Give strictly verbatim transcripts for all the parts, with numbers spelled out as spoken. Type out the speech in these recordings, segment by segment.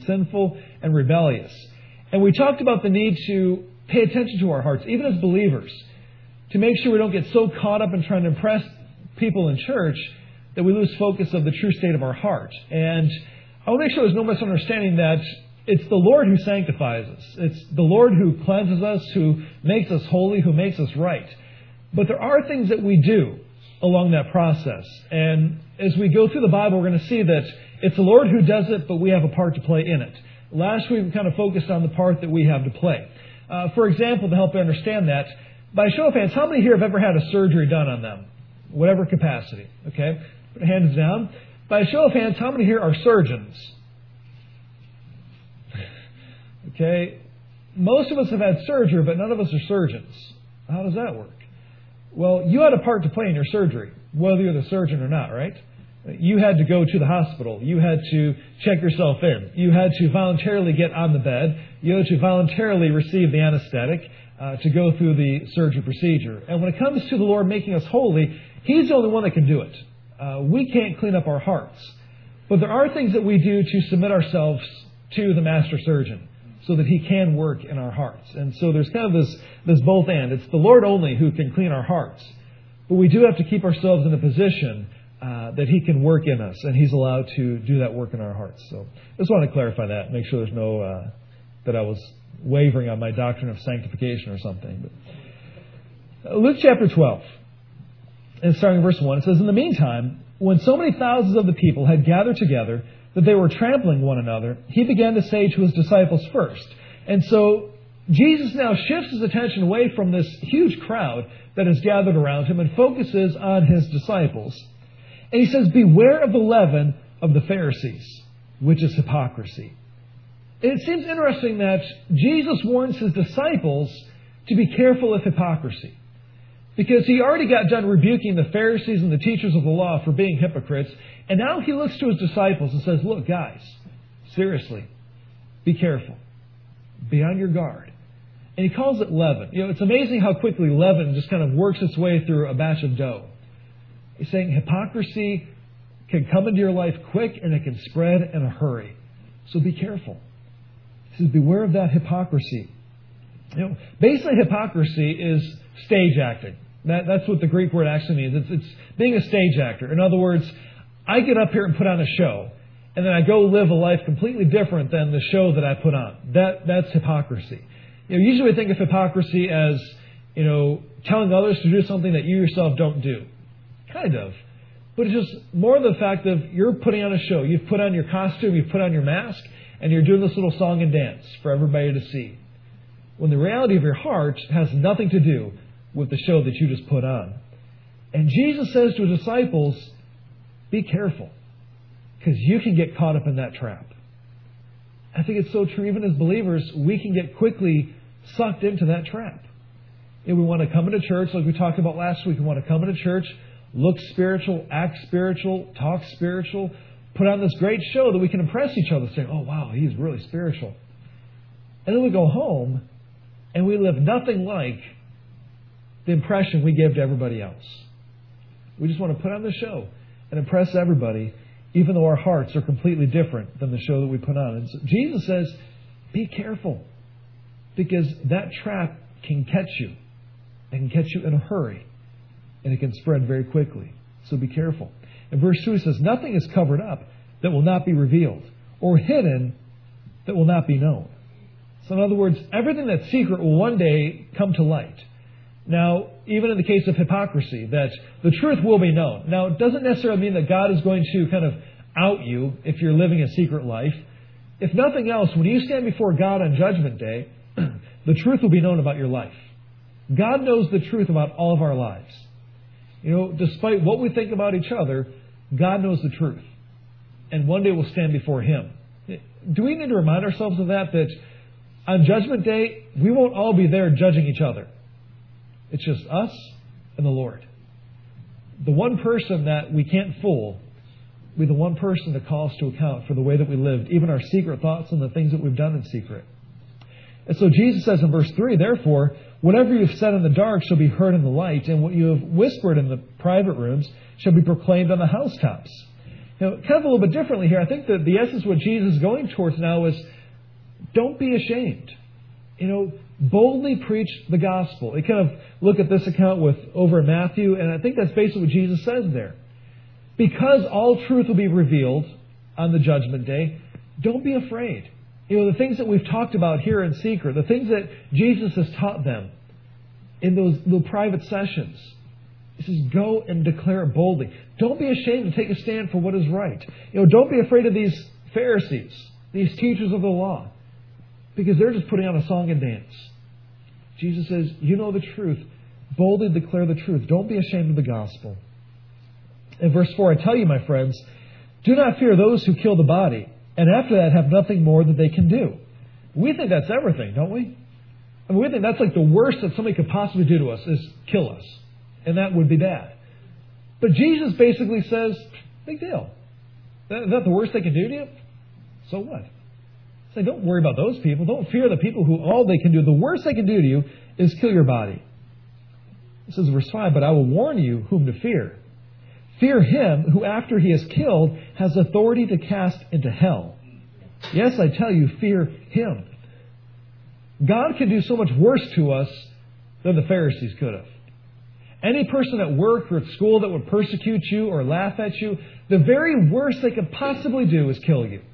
sinful and rebellious. And we talked about the need to pay attention to our hearts, even as believers, to make sure we don't get so caught up in trying to impress people in church that we lose focus of the true state of our heart. And I want to make sure there's no misunderstanding that it's the Lord who sanctifies us. It's the Lord who cleanses us, who makes us holy, who makes us right. But there are things that we do along that process. And as we go through the Bible, we're going to see that it's the Lord who does it, but we have a part to play in it. Last week, we kind of focused on the part that we have to play. Uh, for example, to help you understand that, by show of hands, how many here have ever had a surgery done on them? Whatever capacity. Okay? Put your hands down. By show of hands, how many here are surgeons? Okay? Most of us have had surgery, but none of us are surgeons. How does that work? Well, you had a part to play in your surgery, whether you're the surgeon or not, right? You had to go to the hospital. You had to check yourself in. You had to voluntarily get on the bed. You had to voluntarily receive the anesthetic uh, to go through the surgery procedure. And when it comes to the Lord making us holy, He's the only one that can do it. Uh, we can't clean up our hearts. But there are things that we do to submit ourselves to the Master Surgeon so that He can work in our hearts. And so there's kind of this, this both and. It's the Lord only who can clean our hearts. But we do have to keep ourselves in a position uh, that He can work in us, and He's allowed to do that work in our hearts. So I just want to clarify that, make sure there's no, uh, that I was wavering on my doctrine of sanctification or something. But Luke chapter twelve, and starting in verse one, it says, "In the meantime, when so many thousands of the people had gathered together that they were trampling one another, He began to say to His disciples first." And so Jesus now shifts His attention away from this huge crowd that is gathered around Him and focuses on His disciples. And He says, "Beware of the leaven of the Pharisees, which is hypocrisy." And it seems interesting that Jesus warns His disciples to be careful of hypocrisy. Because He already got done rebuking the Pharisees and the teachers of the law for being hypocrites. And now He looks to His disciples and says, look, guys, seriously, be careful. Be on your guard. And He calls it leaven. You know, it's amazing how quickly leaven just kind of works its way through a batch of dough. He's saying hypocrisy can come into your life quick and it can spread in a hurry. So be careful. He says, beware of that hypocrisy. You know, basically hypocrisy is stage acting. That, that's what the Greek word actually means. It's, it's being a stage actor. In other words, I get up here and put on a show, and then I go live a life completely different than the show that I put on. That that's hypocrisy. You know, usually we think of hypocrisy as, you know, telling others to do something that you yourself don't do. Kind of. But it's just more the fact of you're putting on a show. You've put on your costume, you've put on your mask, and you're doing this little song and dance for everybody to see. When the reality of your heart has nothing to do with the show that you just put on. And Jesus says to His disciples, be careful, because you can get caught up in that trap. I think it's so true. Even as believers, we can get quickly sucked into that trap. You know, we want to come into church, like we talked about last week. We want to come into church, look spiritual, act spiritual, talk spiritual, put on this great show that we can impress each other, saying, oh, wow, he's really spiritual. And then we go home, and we live nothing like the impression we give to everybody else. We just want to put on the show and impress everybody, even though our hearts are completely different than the show that we put on. And so Jesus says, be careful, because that trap can catch you. It can catch you in a hurry, and it can spread very quickly. So be careful. In verse two, He says, nothing is covered up that will not be revealed, or hidden that will not be known. So in other words, everything that's secret will one day come to light. Now, even in the case of hypocrisy, that the truth will be known. Now, it doesn't necessarily mean that God is going to kind of out you if you're living a secret life. If nothing else, when you stand before God on Judgment Day, the truth will be known about your life. God knows the truth about all of our lives. You know, despite what we think about each other, God knows the truth. And one day we'll stand before Him. Do we need to remind ourselves of that? That on Judgment Day, we won't all be there judging each other. It's just us and the Lord. The one person that we can't fool will be the one person that calls to account for the way that we lived, even our secret thoughts and the things that we've done in secret. And so Jesus says in verse three, therefore, whatever you have said in the dark shall be heard in the light, and what you have whispered in the private rooms shall be proclaimed on the housetops. You know, kind of a little bit differently here. I think that the essence of what Jesus is going towards now is don't be ashamed. You know, boldly preach the gospel. You kind of look at this account with over in Matthew, and I think that's basically what Jesus says there. Because all truth will be revealed on the judgment day, don't be afraid. You know, the things that we've talked about here in secret, the things that Jesus has taught them in those little private sessions. He says, go and declare it boldly. Don't be ashamed to take a stand for what is right. You know, don't be afraid of these Pharisees, these teachers of the law, because they're just putting on a song and dance. Jesus says, you know the truth. Boldly declare the truth. Don't be ashamed of the gospel. In verse four, I tell you, my friends, do not fear those who kill the body, and after that have nothing more that they can do. We think that's everything, don't we? I mean, we think that's like the worst that somebody could possibly do to us is kill us. And that would be bad. But Jesus basically says, big deal. Is that the worst they can do to you? So what? Say, don't worry about those people. Don't fear the people who all they can do. The worst they can do to you is kill your body. This is verse five, but I will warn you whom to fear. Fear him who after he is killed has authority to cast into hell. Yes, I tell you, fear him. God can do so much worse to us than the Pharisees could have. Any person at work or at school that would persecute you or laugh at you, the very worst they could possibly do is kill you.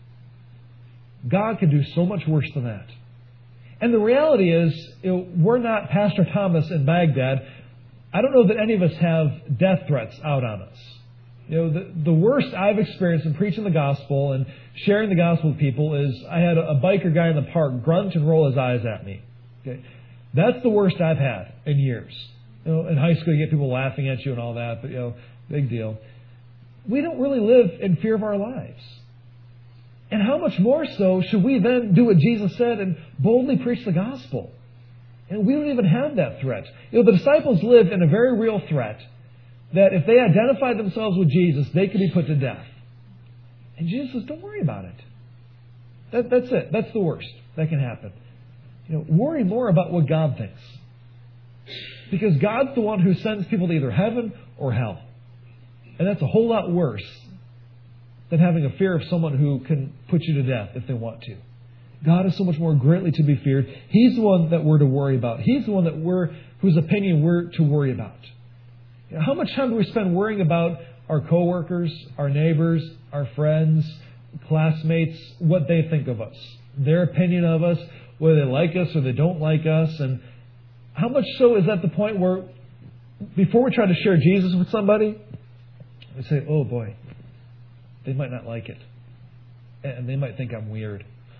God can do so much worse than that. And the reality is, you know, we're not Pastor Thomas in Baghdad. I don't know that any of us have death threats out on us. You know, the, the worst I've experienced in preaching the gospel and sharing the gospel with people is I had a, a biker guy in the park grunt and roll his eyes at me. Okay? That's the worst I've had in years. You know, in high school, you get people laughing at you and all that, but, you know, big deal. We don't really live in fear of our lives. And how much more so should we then do what Jesus said and boldly preach the gospel? And we don't even have that threat. You know, the disciples lived in a very real threat that if they identified themselves with Jesus, they could be put to death. And Jesus says, don't worry about it. That, that's it. That's the worst that can happen. You know, worry more about what God thinks. Because God's the one who sends people to either heaven or hell. And that's a whole lot worse than having a fear of someone who can put you to death if they want to. God is so much more greatly to be feared. He's the one that we're to worry about. He's the one that we're, whose opinion we're to worry about. You know, how much time do we spend worrying about our coworkers, our neighbors, our friends, classmates, what they think of us, their opinion of us, whether they like us or they don't like us? And how much so is that the point where before we try to share Jesus with somebody, we say, oh boy, they might not like it. And they might think I'm weird.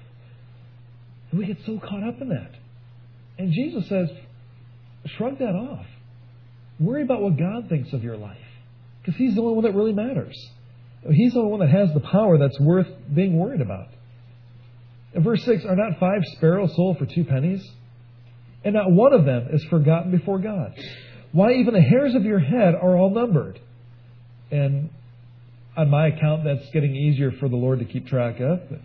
And we get so caught up in that. And Jesus says, shrug that off. Worry about what God thinks of your life. Because He's the only one that really matters. He's the only one that has the power that's worth being worried about. In verse six, are not five sparrows sold for two pennies? And not one of them is forgotten before God. Why, even the hairs of your head are all numbered. And on my account, that's getting easier for the Lord to keep track of. But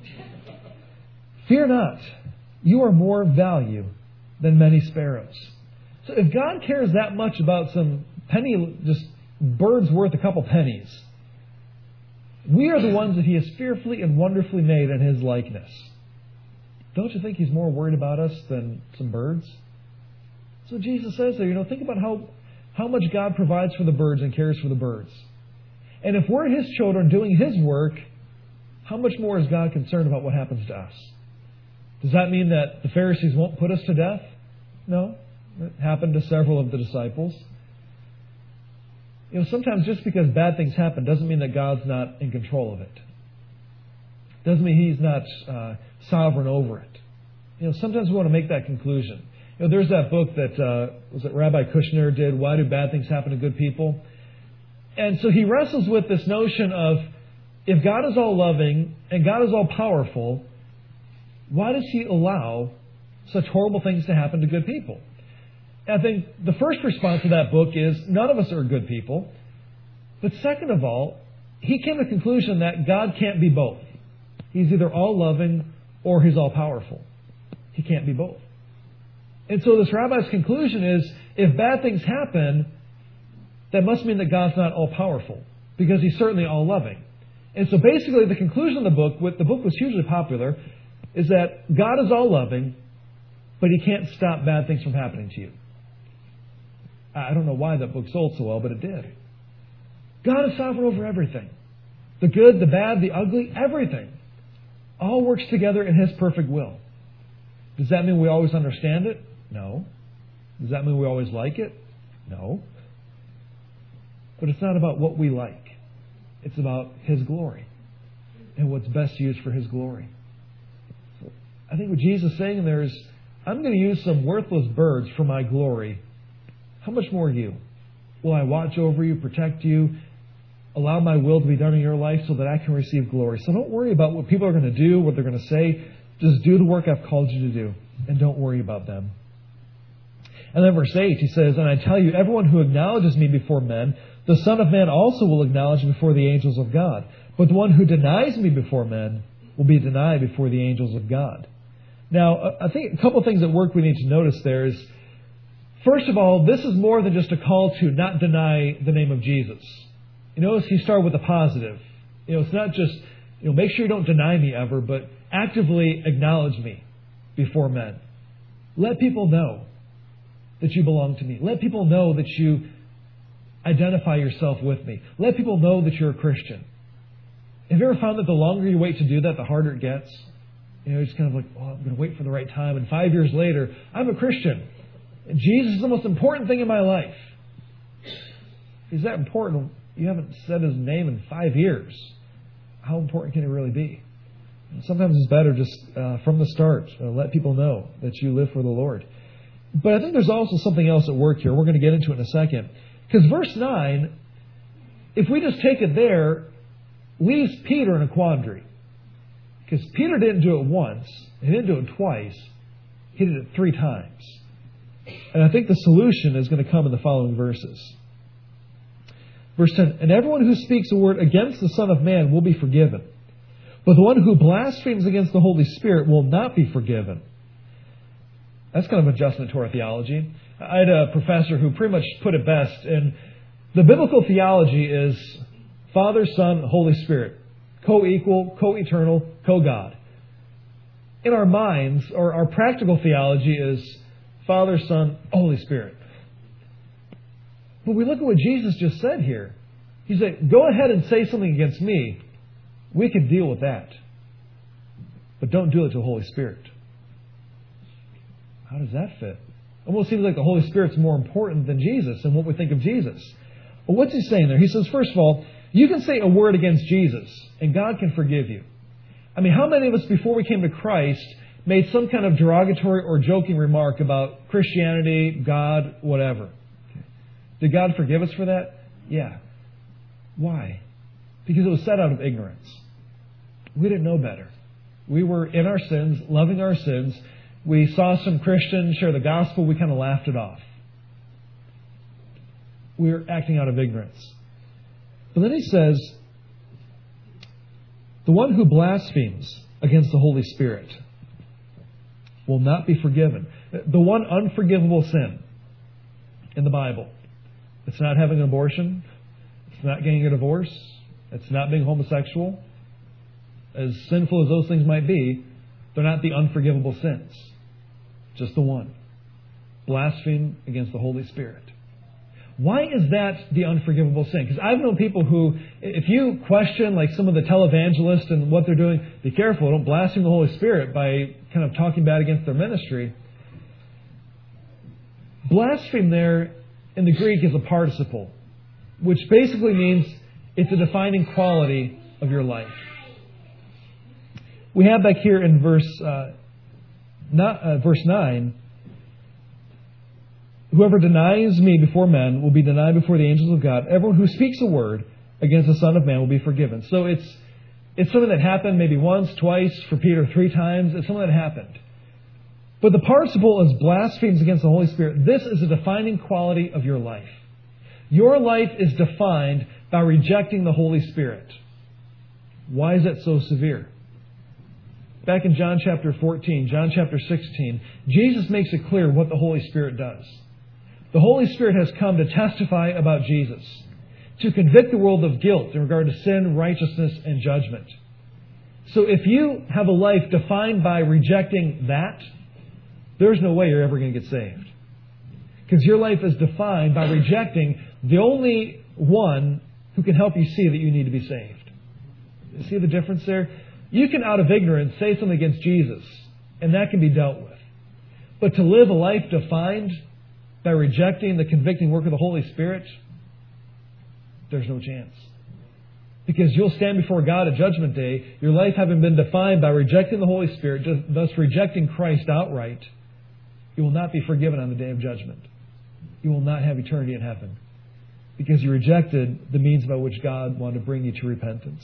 fear not. You are more value than many sparrows. So if God cares that much about some penny, just birds worth a couple pennies, we are the ones that He has fearfully and wonderfully made in His likeness. Don't you think He's more worried about us than some birds? So Jesus says there, you know, think about how, how much God provides for the birds and cares for the birds. And if we're His children doing His work, how much more is God concerned about what happens to us? Does that mean that the Pharisees won't put us to death? No. It happened to several of the disciples. You know, sometimes just because bad things happen doesn't mean that God's not in control of it. Doesn't mean He's not uh, sovereign over it. You know, sometimes we want to make that conclusion. You know, there's that book that uh, was it Rabbi Kushner did, Why Do Bad Things Happen to Good People? And so he wrestles with this notion of, if God is all loving and God is all powerful, why does He allow such horrible things to happen to good people? And I think the first response to that book is, none of us are good people. But second of all, he came to the conclusion that God can't be both. He's either all loving or He's all powerful. He can't be both. And so this rabbi's conclusion is, if bad things happen, that must mean that God's not all powerful, because He's certainly all loving. And so basically the conclusion of the book, what the book was hugely popular, is that God is all-loving, but He can't stop bad things from happening to you. I don't know why that book sold so well, but it did. God is sovereign over everything. The good, the bad, the ugly, everything. All works together in His perfect will. Does that mean we always understand it? No. Does that mean we always like it? No. But it's not about what we like. It's about His glory and what's best used for His glory. So I think what Jesus is saying there is, I'm going to use some worthless birds for my glory. How much more you? Will I watch over you, protect you, allow my will to be done in your life so that I can receive glory? So don't worry about what people are going to do, what they're going to say. Just do the work I've called you to do, and don't worry about them. And then verse eight, He says, and I tell you, everyone who acknowledges me before men, the Son of Man also will acknowledge before the angels of God. But the one who denies me before men will be denied before the angels of God. Now, I think a couple of things at work we need to notice there is, first of all, this is more than just a call to not deny the name of Jesus. You notice He started with a positive. You know, it's not just, you know, make sure you don't deny me ever, but actively acknowledge me before men. Let people know that you belong to me. Let people know that you identify yourself with me. Let people know that you're a Christian. Have you ever found that the longer you wait to do that, the harder it gets? You know, it's kind of like, oh, I'm going to wait for the right time. And five years later, I'm a Christian. And Jesus is the most important thing in my life. Is that important? You haven't said His name in five years. How important can it really be? And sometimes it's better just uh, from the start, uh, let people know that you live for the Lord. But I think there's also something else at work here. We're going to get into it in a second. Because verse nine, if we just take it there, leaves Peter in a quandary. Because Peter didn't do it once. He didn't do it twice. He did it three times. And I think the solution is going to come in the following verses. Verse ten, and everyone who speaks a word against the Son of Man will be forgiven. But the one who blasphemes against the Holy Spirit will not be forgiven. That's kind of an adjustment to our theology. I had a professor who pretty much put it best. And the biblical theology is Father, Son, Holy Spirit. Co-equal, co-eternal, co-God. In our minds, or our practical theology is Father, Son, Holy Spirit. But we look at what Jesus just said here. He said, go ahead and say something against me. We can deal with that. But don't do it to the Holy Spirit. How does that fit? Almost seems like the Holy Spirit's more important than Jesus and what we think of Jesus. Well, what's He saying there? He says, first of all, you can say a word against Jesus, and God can forgive you. I mean, how many of us before we came to Christ made some kind of derogatory or joking remark about Christianity, God, whatever? Did God forgive us for that? Yeah. Why? Because it was said out of ignorance. We didn't know better. We were in our sins, loving our sins. We saw some Christians share the gospel. We kind of laughed it off. We were acting out of ignorance. But then He says, the one who blasphemes against the Holy Spirit will not be forgiven. The one unforgivable sin in the Bible. It's not having an abortion. It's not getting a divorce. It's not being homosexual. As sinful as those things might be, they're not the unforgivable sins. Just the one. Blaspheme against the Holy Spirit. Why is that the unforgivable sin? Because I've known people who, if you question like some of the televangelists and what they're doing, be careful, don't blaspheme the Holy Spirit by kind of talking bad against their ministry. Blaspheme there in the Greek is a participle, which basically means it's a defining quality of your life. We have back here in verse uh, not, uh, verse nine, whoever denies me before men will be denied before the angels of God. Everyone who speaks a word against the Son of Man will be forgiven. So it's it's something that happened maybe once, twice, for Peter three times. It's something that happened. But the participle is blasphemes against the Holy Spirit. This is a defining quality of your life. Your life is defined by rejecting the Holy Spirit. Why is that so severe? Back in John chapter fourteen, John chapter sixteen, Jesus makes it clear what the Holy Spirit does. The Holy Spirit has come to testify about Jesus, to convict the world of guilt in regard to sin, righteousness, and judgment. So if you have a life defined by rejecting that, there's no way you're ever going to get saved. Because your life is defined by rejecting the only one who can help you see that you need to be saved. You see the difference there? You can, out of ignorance, say something against Jesus, and that can be dealt with. But to live a life defined by rejecting the convicting work of the Holy Spirit, there's no chance. Because you'll stand before God at Judgment Day, your life having been defined by rejecting the Holy Spirit, thus rejecting Christ outright, you will not be forgiven on the day of judgment. You will not have eternity in heaven. Because you rejected the means by which God wanted to bring you to repentance.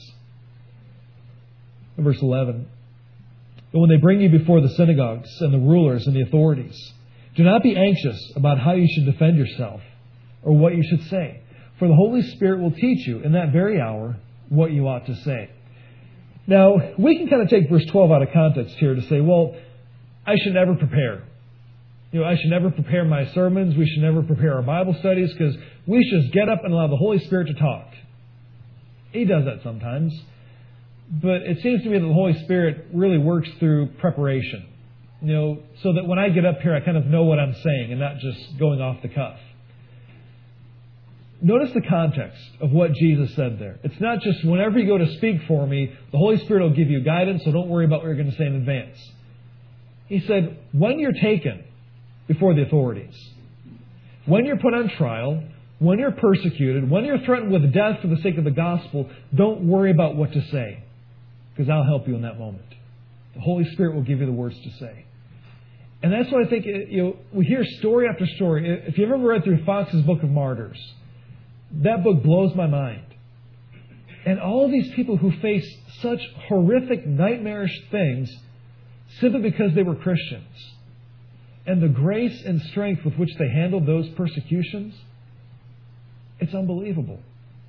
Verse eleven. But when they bring you before the synagogues and the rulers and the authorities, do not be anxious about how you should defend yourself or what you should say. For the Holy Spirit will teach you in that very hour what you ought to say. Now, we can kind of take verse twelve out of context here to say, well, I should never prepare. You know, I should never prepare my sermons. We should never prepare our Bible studies because we should just get up and allow the Holy Spirit to talk. He does that sometimes. But it seems to me that the Holy Spirit really works through preparation. You know, so that when I get up here, I kind of know what I'm saying and not just going off the cuff. Notice the context of what Jesus said there. It's not just whenever you go to speak for me, the Holy Spirit will give you guidance, so don't worry about what you're going to say in advance. He said, when you're taken before the authorities, when you're put on trial, when you're persecuted, when you're threatened with death for the sake of the gospel, don't worry about what to say, because I'll help you in that moment. The Holy Spirit will give you the words to say. And that's why I think, you know, we hear story after story. If you've ever read through Fox's Book of Martyrs, that book blows my mind. And all these people who face such horrific, nightmarish things simply because they were Christians. And the grace and strength with which they handled those persecutions, it's unbelievable.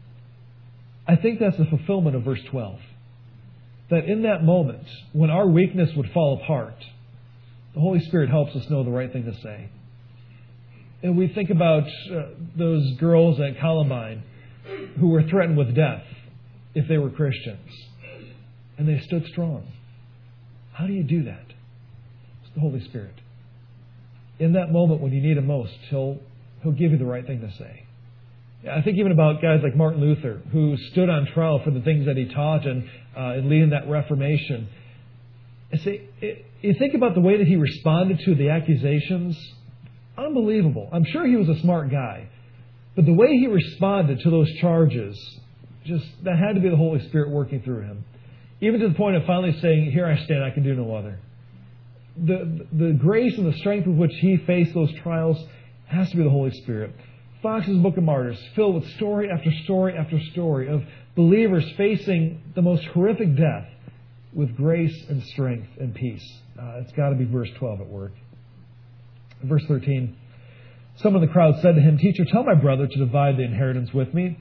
I think that's the fulfillment of verse twelve. That in that moment, when our weakness would fall apart, the Holy Spirit helps us know the right thing to say. And we think about uh, those girls at Columbine who were threatened with death if they were Christians. And they stood strong. How do you do that? It's the Holy Spirit. In that moment when you need Him most, He'll, he'll give you the right thing to say. I think even about guys like Martin Luther, who stood on trial for the things that he taught and uh, in leading that Reformation. I say, it, you think about the way that he responded to the accusations. Unbelievable. I'm sure he was a smart guy. But the way he responded to those charges, just that had to be the Holy Spirit working through him. Even to the point of finally saying, here I stand, I can do no other. The, the grace and the strength with which he faced those trials has to be the Holy Spirit. Fox's Book of Martyrs, filled with story after story after story of believers facing the most horrific death with grace and strength and peace. Uh, it's got to be verse twelve at work. Verse thirteen, some of the crowd said to him, Teacher, tell my brother to divide the inheritance with me.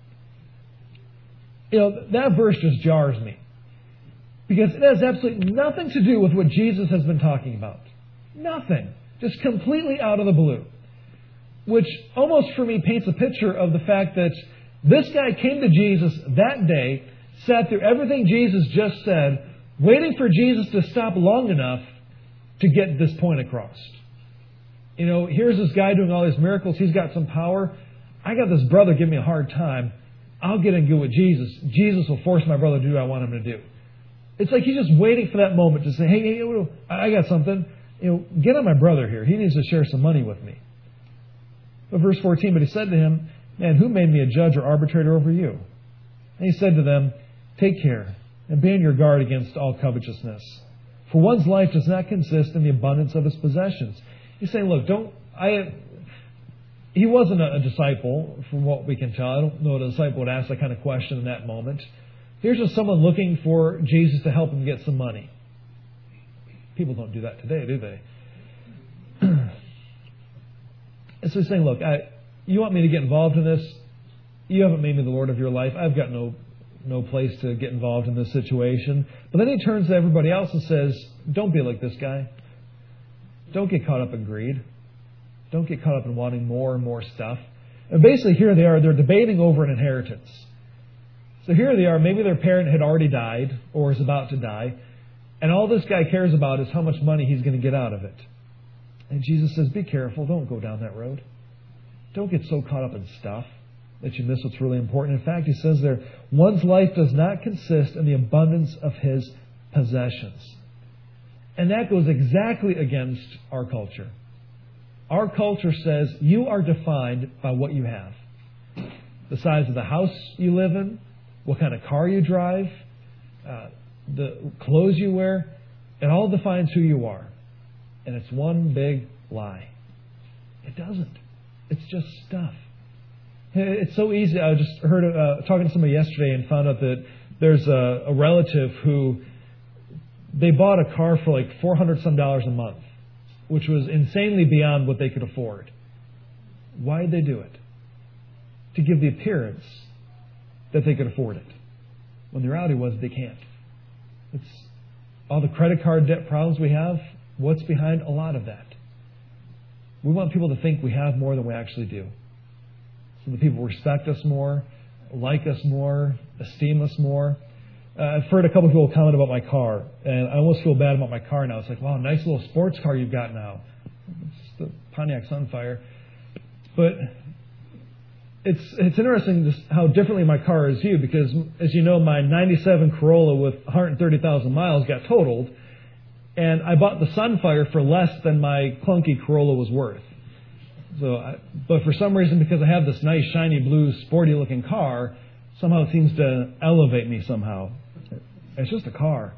You know, that verse just jars me. Because it has absolutely nothing to do with what Jesus has been talking about. Nothing. Just completely out of the blue. Which almost for me paints a picture of the fact that this guy came to Jesus that day, sat through everything Jesus just said, waiting for Jesus to stop long enough to get this point across. You know, here's this guy doing all these miracles. He's got some power. I got this brother giving me a hard time. I'll get in good with Jesus. Jesus will force my brother to do what I want him to do. It's like he's just waiting for that moment to say, hey, hey, I got something. You know, get on my brother here. He needs to share some money with me. But verse fourteen, but he said to him, Man, who made me a judge or arbitrator over you? And he said to them, Take care and be on your guard against all covetousness. For one's life does not consist in the abundance of his possessions. He's saying, look, don't, I, he wasn't a, a disciple from what we can tell. I don't know a disciple would ask that kind of question in that moment. Here's just someone looking for Jesus to help him get some money. People don't do that today, do they? And so he's saying, look, I, you want me to get involved in this? You haven't made me the Lord of your life. I've got no no place to get involved in this situation. But then he turns to everybody else and says, don't be like this guy. Don't get caught up in greed. Don't get caught up in wanting more and more stuff. And basically here they are, they're debating over an inheritance. So here they are, maybe their parent had already died or is about to die, and all this guy cares about is how much money he's going to get out of it. And Jesus says, be careful, don't go down that road. Don't get so caught up in stuff that you miss what's really important. In fact, he says there, one's life does not consist in the abundance of his possessions. And that goes exactly against our culture. Our culture says you are defined by what you have. The size of the house you live in, what kind of car you drive, uh, the clothes you wear, it all defines who you are. And it's one big lie. It doesn't. It's just stuff. It's so easy. I just heard uh, talking to somebody yesterday and found out that there's a, a relative who they bought a car for like four hundred some dollars a month, which was insanely beyond what they could afford. Why did they do it? To give the appearance that they could afford it, when the reality was they can't. It's all the credit card debt problems we have. What's behind a lot of that? We want people to think we have more than we actually do. So the people respect us more, like us more, esteem us more. Uh, I've heard a couple of people comment about my car, and I almost feel bad about my car now. It's like, wow, nice little sports car you've got now. It's the Pontiac Sunfire. But it's it's interesting just how differently my car is viewed, because, as you know, my ninety-seven Corolla with one hundred thirty thousand miles got totaled, and I bought the Sunfire for less than my clunky Corolla was worth. So, I, but for some reason, because I have this nice, shiny, blue, sporty-looking car, somehow it seems to elevate me somehow. It's just a car.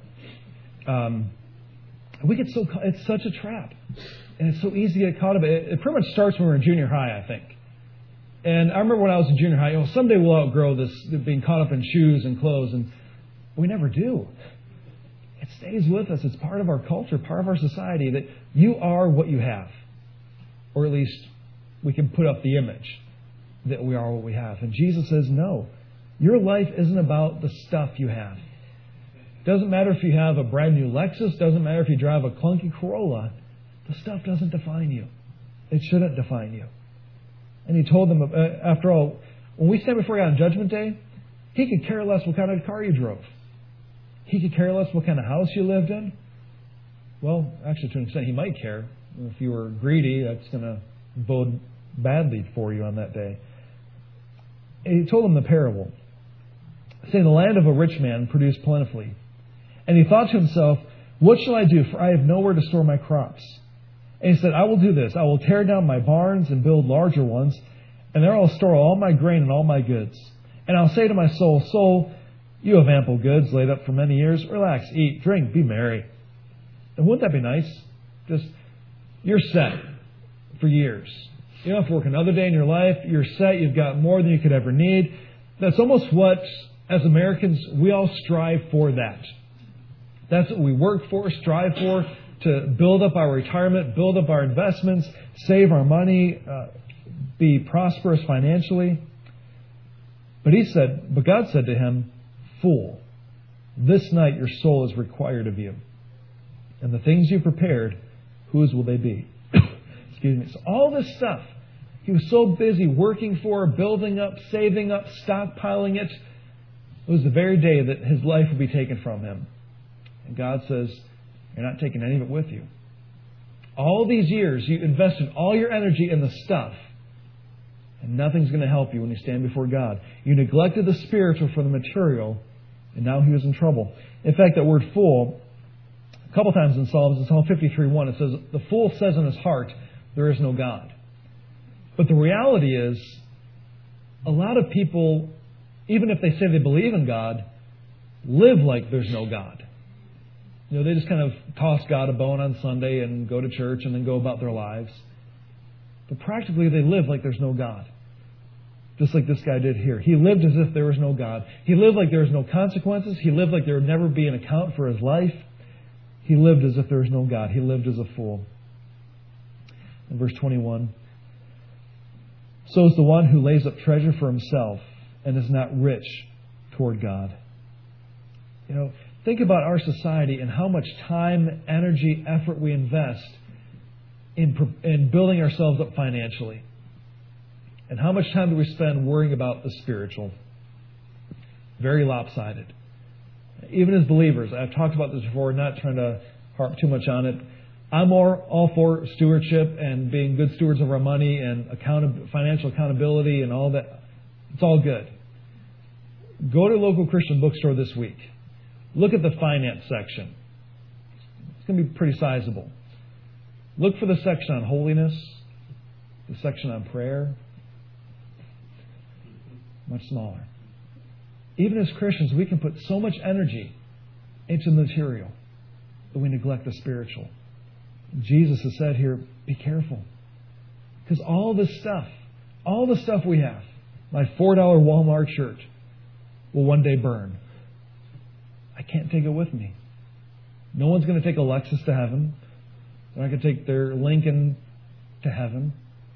Um, we get so it's such a trap, and it's so easy to get caught up. It, it pretty much starts when we're in junior high, I think. And I remember when I was in junior high, oh, someday we'll outgrow this being caught up in shoes and clothes, and we never do. It stays with us. It's part of our culture, part of our society, that you are what you have, or at least we can put up the image that we are what we have. And Jesus says, no, your life isn't about the stuff you have. Doesn't matter if you have a brand new Lexus. Doesn't matter if you drive a clunky Corolla. The stuff doesn't define you. It shouldn't define you. And he told them, uh, after all, when we stand before God on Judgment Day, he could care less what kind of car you drove. He could care less what kind of house you lived in. Well, actually, to an extent, he might care. If you were greedy, that's going to bode badly for you on that day. And he told them the parable, saying, the land of a rich man produced plentifully. And he thought to himself, what shall I do? For I have nowhere to store my crops. And he said, I will do this. I will tear down my barns and build larger ones, and there I will store all my grain and all my goods. And I'll say to my soul, soul, you have ample goods laid up for many years. Relax, eat, drink, be merry. And wouldn't that be nice? Just, you're set for years. You don't have to work another day in your life. You're set. You've got more than you could ever need. That's almost what, as Americans, we all strive for that. That's what we work for, strive for, to build up our retirement, build up our investments, save our money, uh, be prosperous financially. But he said, but God said to him, fool, this night your soul is required of you. And the things you prepared, whose will they be? Excuse me. So all this stuff, he was so busy working for, building up, saving up, stockpiling it. It was the very day that his life would be taken from him. And God says, you're not taking any of it with you. All these years, you invested all your energy in the stuff, and nothing's going to help you when you stand before God. You neglected the spiritual for the material, and now he was in trouble. In fact, that word fool, a couple times in Psalms, in Psalm fifty-three one, it says, the fool says in his heart, there is no God. But the reality is, a lot of people, even if they say they believe in God, live like there's no God. You know, they just kind of toss God a bone on Sunday and go to church and then go about their lives. But practically they live like there's no God. Just like this guy did here. He lived as if there was no God. He lived like there was no consequences. He lived like there would never be an account for his life. He lived as if there was no God. He lived as a fool. In verse twenty-one, so is the one who lays up treasure for himself and is not rich toward God. You know, think about our society and how much time, energy, effort we invest in, in building ourselves up financially. And how much time do we spend worrying about the spiritual? Very lopsided. Even as believers, I've talked about this before, not trying to harp too much on it. I'm more all for stewardship and being good stewards of our money and account- financial accountability and all that. It's all good. Go to a local Christian bookstore this week. Look at the finance section. It's going to be pretty sizable. Look for the section on holiness, the section on prayer. Much smaller. Even as Christians, we can put so much energy into the material that we neglect the spiritual. Jesus has said here, be careful. Because all this stuff, all the stuff we have, my four dollar Walmart shirt will one day burn. I can't take it with me. No one's going to take a Lexus to heaven. They're not going to take their Lincoln to heaven.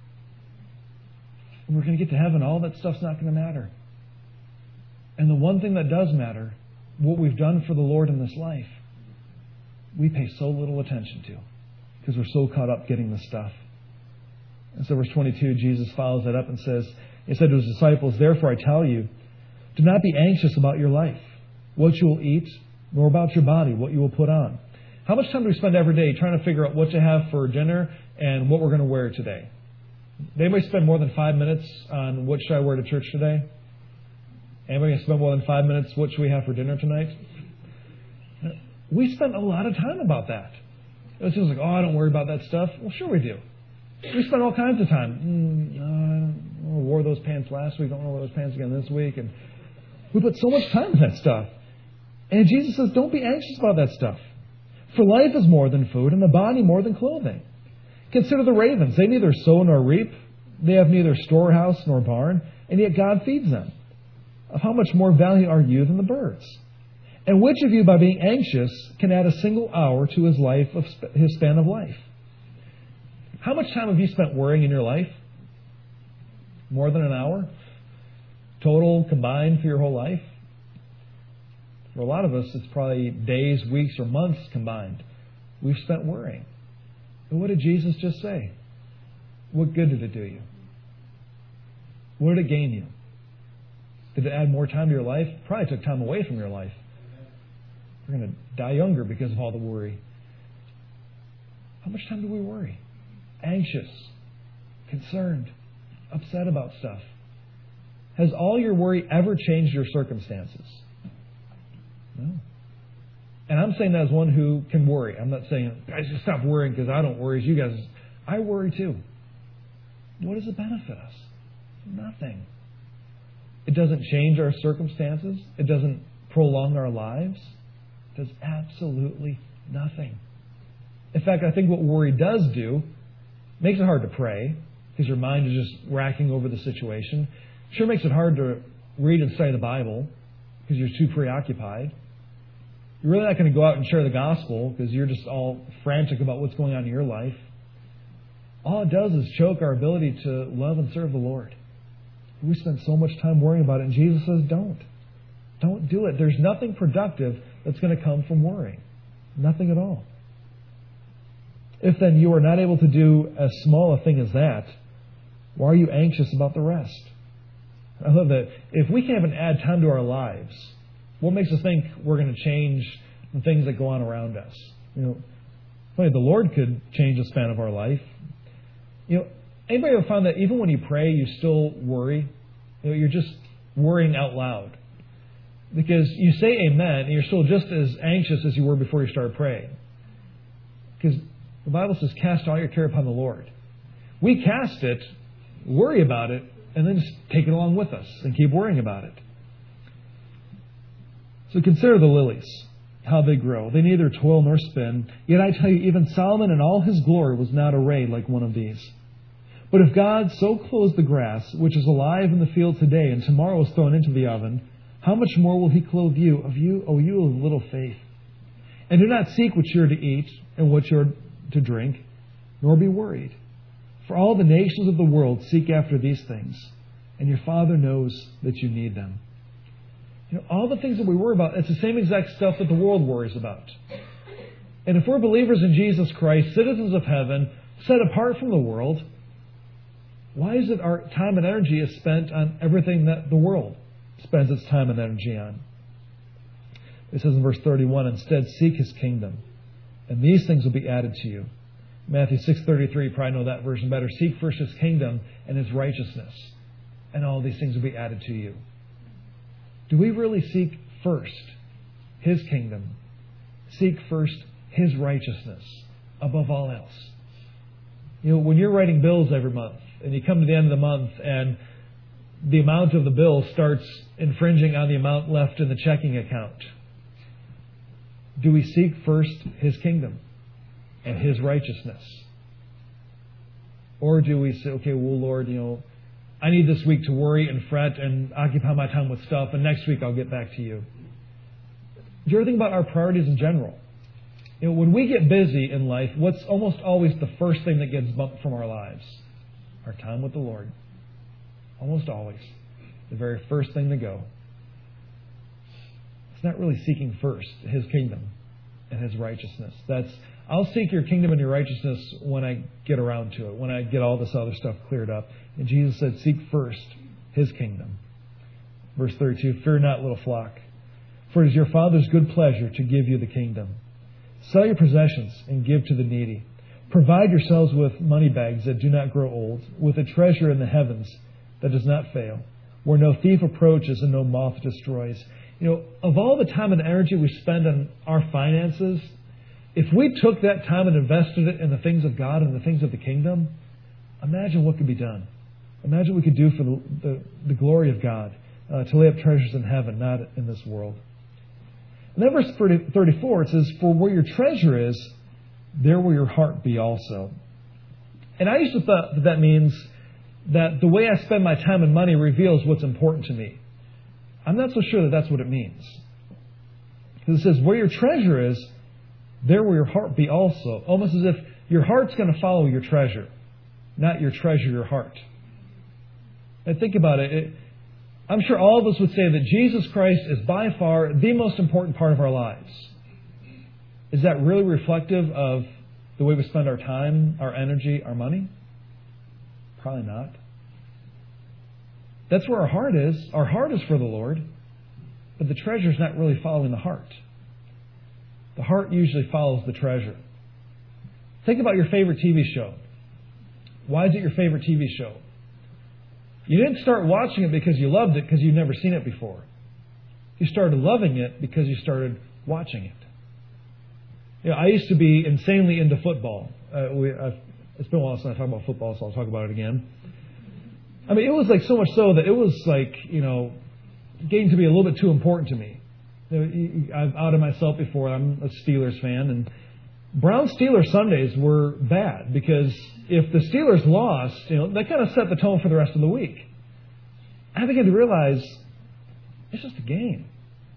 When we're going to get to heaven, all that stuff's not going to matter. And the one thing that does matter, what we've done for the Lord in this life, we pay so little attention to because we're so caught up getting the stuff. And so verse twenty-two, Jesus follows that up and says, He said to His disciples, therefore I tell you, do not be anxious about your life, what you will eat, nor about your body, what you will put on. How much time do we spend every day trying to figure out what to have for dinner and what we're going to wear today? Anybody spend more than five minutes on what should I wear to church today? Anybody spend more than five minutes, what should we have for dinner tonight? We spend a lot of time about that. It's just like, oh, I don't worry about that stuff. Well, sure we do. We spend all kinds of time. Mm, uh, I wore those pants last week. I don't want to wear those pants again this week. And we put so much time in that stuff. And Jesus says, don't be anxious about that stuff. For life is more than food, and the body more than clothing. Consider the ravens. They neither sow nor reap. They have neither storehouse nor barn, and yet God feeds them. Of how much more value are you than the birds? And which of you, by being anxious, can add a single hour to his life of his span of life? How much time have you spent worrying in your life? More than an hour? Total, combined for your whole life? For a lot of us, it's probably days, weeks, or months combined. We've spent worrying. And what did Jesus just say? What good did it do you? What did it gain you? Did it add more time to your life? Probably took time away from your life. You're going to die younger because of all the worry. How much time do we worry? Anxious, concerned, upset about stuff. Has all your worry ever changed your circumstances? No. And I'm saying that as one who can worry. I'm not saying, guys, just stop worrying because I don't worry as you guys. I worry too. What does it benefit us? Nothing. It doesn't change our circumstances. It doesn't prolong our lives. It does absolutely nothing. In fact, I think what worry does do makes it hard to pray because your mind is just racking over the situation. Sure makes it hard to read and study the Bible because you're too preoccupied. You're really not going to go out and share the gospel because you're just all frantic about what's going on in your life. All it does is choke our ability to love and serve the Lord. We spend so much time worrying about it, and Jesus says, don't. Don't do it. There's nothing productive that's going to come from worrying. Nothing at all. If then you are not able to do as small a thing as that, why are you anxious about the rest? I love that. If we can't even add time to our lives, what makes us think we're going to change the things that go on around us? You know, funny, the Lord could change the span of our life. You know, anybody ever found that even when you pray, you still worry? You know, you're just worrying out loud. Because you say amen, and you're still just as anxious as you were before you started praying. Because the Bible says, cast all your care upon the Lord. We cast it, worry about it, and then just take it along with us and keep worrying about it. So consider the lilies, how they grow. They neither toil nor spin. Yet I tell you, even Solomon in all his glory was not arrayed like one of these. But if God so clothes the grass, which is alive in the field today, and tomorrow is thrown into the oven, how much more will He clothe you, of you, O you of little faith? And do not seek what you are to eat and what you are to drink, nor be worried. For all the nations of the world seek after these things, and your Father knows that you need them. You know, all the things that we worry about, it's the same exact stuff that the world worries about. And if we're believers in Jesus Christ, citizens of heaven, set apart from the world, Why is it our time and energy is spent on everything that the world spends its time and energy on? It says in verse thirty-one, instead seek His kingdom, and these things will be added to you. Matthew six thirty-three, you probably know that version better. Seek first His kingdom and His righteousness, and all these things will be added to you. Do we really seek first His kingdom? Seek first His righteousness above all else. You know, when you're writing bills every month, and you come to the end of the month, and the amount of the bill starts infringing on the amount left in the checking account, do we seek first His kingdom and His righteousness? Or do we say, okay, well, Lord, you know, I need this week to worry and fret and occupy my time with stuff, and next week I'll get back to you. Do you ever think about our priorities in general? You know, when we get busy in life, what's almost always the first thing that gets bumped from our lives? Our time with the Lord. Almost always. The very first thing to go. It's not really seeking first His kingdom and His righteousness. That's, I'll seek your kingdom and your righteousness when I get around to it, when I get all this other stuff cleared up. And Jesus said, seek first His kingdom. Verse thirty-two, fear not, little flock, for it is your Father's good pleasure to give you the kingdom. Sell your possessions and give to the needy. Provide yourselves with money bags that do not grow old, with a treasure in the heavens that does not fail, where no thief approaches and no moth destroys. You know, of all the time and energy we spend on our finances, if we took that time and invested it in the things of God and the things of the kingdom, imagine what could be done. Imagine what we could do for the, the, the glory of God, uh, to lay up treasures in heaven, not in this world. And then verse thirty-four, it says, for where your treasure is, there will your heart be also. And I used to thought that that means that the way I spend my time and money reveals what's important to me. I'm not so sure that that's what it means. Because it says, where your treasure is, there will your heart be also. Almost as if your heart's going to follow your treasure, not your treasure, your heart. And think about it. it I'm sure all of us would say that Jesus Christ is by far the most important part of our lives. Is that really reflective of the way we spend our time, our energy, our money? Probably not. That's where our heart is. Our heart is for the Lord, but the treasure is not really following the heart. The heart usually follows the treasure. Think about your favorite T V show. Why is it your favorite T V show? You didn't start watching it because you loved it because you'd never seen it before. You started loving it because you started watching it. You know, I used to be insanely into football. Uh, we, I've, it's been a while since I talked about football, so I'll talk about it again. I mean, it was like so much so that it was like, you know, getting to be a little bit too important to me. You know, I've outed myself before. I'm a Steelers fan, and Brown Steelers Sundays were bad because if the Steelers lost, you know, that kind of set the tone for the rest of the week. I began to realize it's just a game.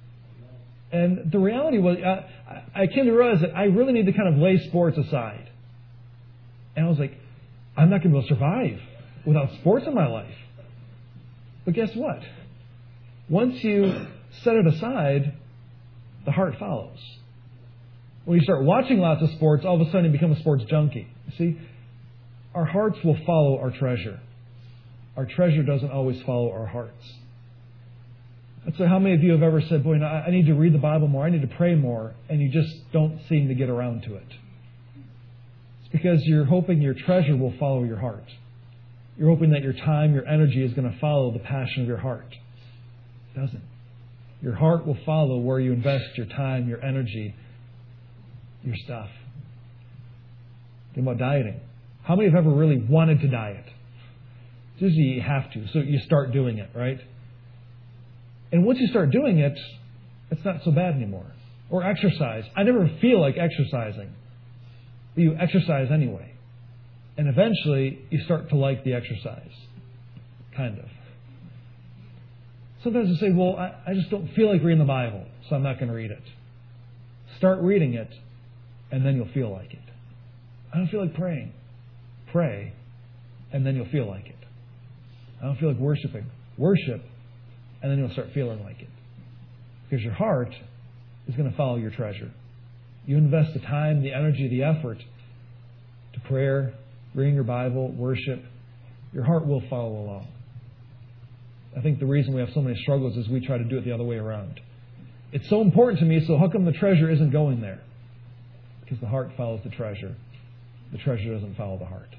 And the reality was, I, I came to realize that I really need to kind of lay sports aside. And I was like, I'm not going to be able to survive without sports in my life. But guess what? Once you set it aside, the heart follows. When you start watching lots of sports, all of a sudden you become a sports junkie. You see, our hearts will follow our treasure. Our treasure doesn't always follow our hearts. And so how many of you have ever said, boy, I need to read the Bible more, I need to pray more, and you just don't seem to get around to it? It's because you're hoping your treasure will follow your heart. You're hoping that your time, your energy is going to follow the passion of your heart. It doesn't. Your heart will follow where you invest your time, your energy, your stuff. Think about dieting. How many have ever really wanted to diet? Usually you have to, so you start doing it, right? And once you start doing it, it's not so bad anymore. Or exercise. I never feel like exercising. But you exercise anyway. And eventually, you start to like the exercise. Kind of. Sometimes you say, well, I, I just don't feel like reading the Bible, so I'm not going to read it. Start reading it, and then you'll feel like it. I don't feel like praying. Pray, and then you'll feel like it. I don't feel like worshiping. Worship, and then you'll start feeling like it. Because your heart is going to follow your treasure. You invest the time, the energy, the effort to prayer, reading your Bible, worship, your heart will follow along. I think the reason we have so many struggles is we try to do it the other way around. It's so important to me, so how come the treasure isn't going there? Because the heart follows the treasure. The treasure doesn't follow the heart.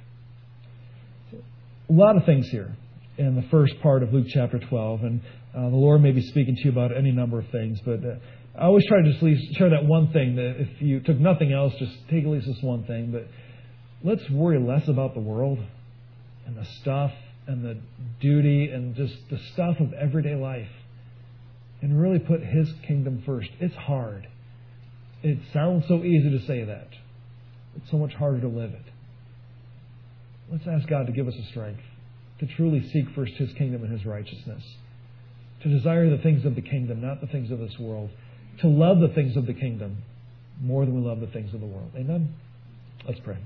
A lot of things here in the first part of Luke chapter twelve, and uh, the Lord may be speaking to you about any number of things, but uh, I always try to just leave, share that one thing, that if you took nothing else, just take at least this one thing, but let's worry less about the world and the stuff and the duty and just the stuff of everyday life, and really put His kingdom first. It's hard. It sounds so easy to say that. It's so much harder to live it. Let's ask God to give us the strength to truly seek first His kingdom and His righteousness, to desire the things of the kingdom, not the things of this world, to love the things of the kingdom more than we love the things of the world. Amen? Let's pray.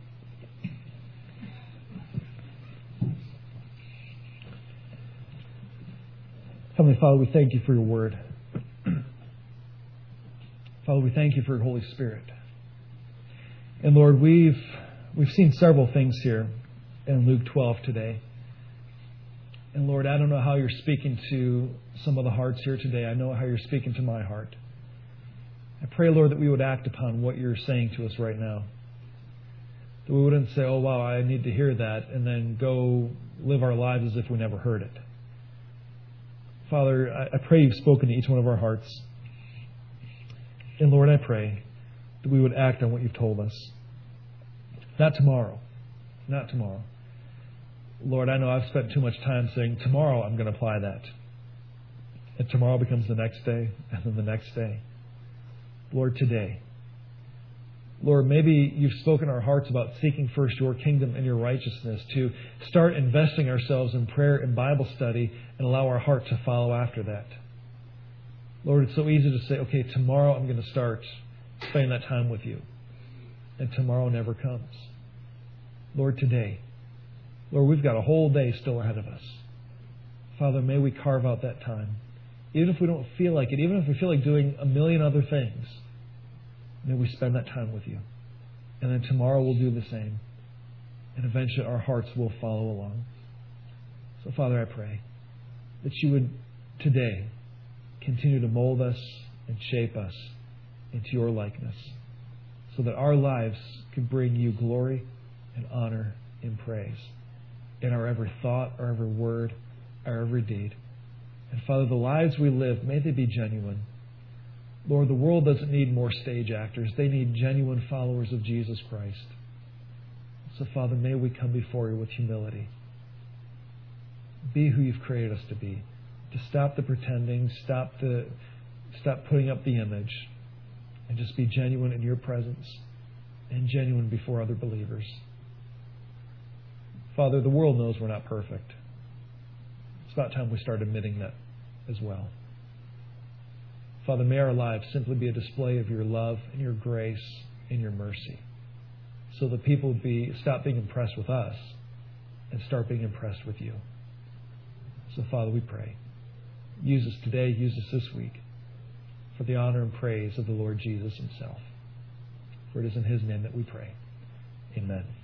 Heavenly Father, we thank You for Your word. Father, we thank You for Your Holy Spirit. And Lord, we've we've seen several things here in Luke twelve today. And Lord, I don't know how You're speaking to some of the hearts here today. I know how You're speaking to my heart. I pray, Lord, that we would act upon what You're saying to us right now. That we wouldn't say, oh, wow, I need to hear that, and then go live our lives as if we never heard it. Father, I pray You've spoken to each one of our hearts. And Lord, I pray that we would act on what You've told us. Not tomorrow. Not tomorrow. Lord, I know I've spent too much time saying, tomorrow I'm going to apply that. And tomorrow becomes the next day, and then the next day. Lord, today. Lord, maybe You've spoken our hearts about seeking first Your kingdom and Your righteousness, to start investing ourselves in prayer and Bible study and allow our heart to follow after that. Lord, it's so easy to say, okay, tomorrow I'm going to start spending that time with You. And tomorrow never comes. Lord, today. Lord, we've got a whole day still ahead of us. Father, may we carve out that time. Even if we don't feel like it, even if we feel like doing a million other things, may we spend that time with You. And then tomorrow we'll do the same. And eventually our hearts will follow along. So, Father, I pray that You would today continue to mold us and shape us into Your likeness, so that our lives could bring You glory and honor and praise in our every thought, our every word, our every deed. And Father, the lives we live, may they be genuine. Lord, the world doesn't need more stage actors. They need genuine followers of Jesus Christ. So, Father, may we come before You with humility. Be who You've created us to be. To stop the pretending, stop the, stop putting up the image, and just be genuine in Your presence and genuine before other believers. Father, the world knows we're not perfect. It's about time we start admitting that as well. Father, may our lives simply be a display of Your love and Your grace and Your mercy, so that people would be stop being impressed with us and start being impressed with You. So, Father, we pray. Use us today, use us this week, for the honor and praise of the Lord Jesus Himself. For it is in His name that we pray. Amen.